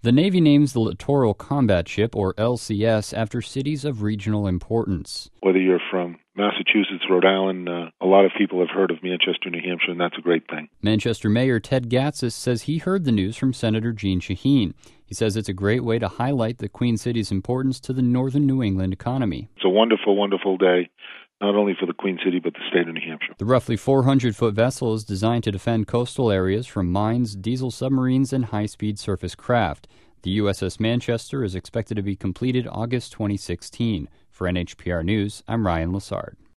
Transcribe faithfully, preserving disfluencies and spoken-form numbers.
The Navy names the Littoral Combat Ship, or L C S, after cities of regional importance. Whether you're from Massachusetts, Rhode Island, uh, a lot of people have heard of Manchester, New Hampshire, and that's a great thing. Manchester Mayor Ted Gatsas says he heard the news from Senator Jeanne Shaheen. He says it's a great way to highlight the Queen City's importance to the northern New England economy. It's a wonderful, wonderful day, not only for the Queen City, but the state of New Hampshire. The roughly four hundred foot vessel is designed to defend coastal areas from mines, diesel submarines, and high-speed surface craft. The U S S Manchester is expected to be completed August twenty sixteen. For N H P R News, I'm Ryan Lessard.